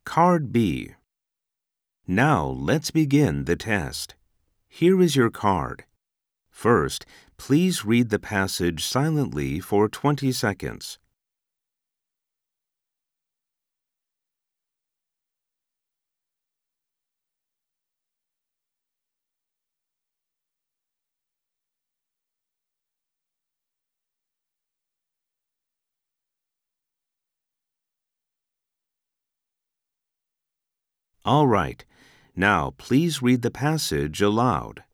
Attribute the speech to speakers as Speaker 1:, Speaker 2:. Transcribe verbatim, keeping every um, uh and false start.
Speaker 1: Card B. Now let's begin the test. Here is your card. First, please read the passage silently for twenty seconds. All right. Now please read the passage aloud.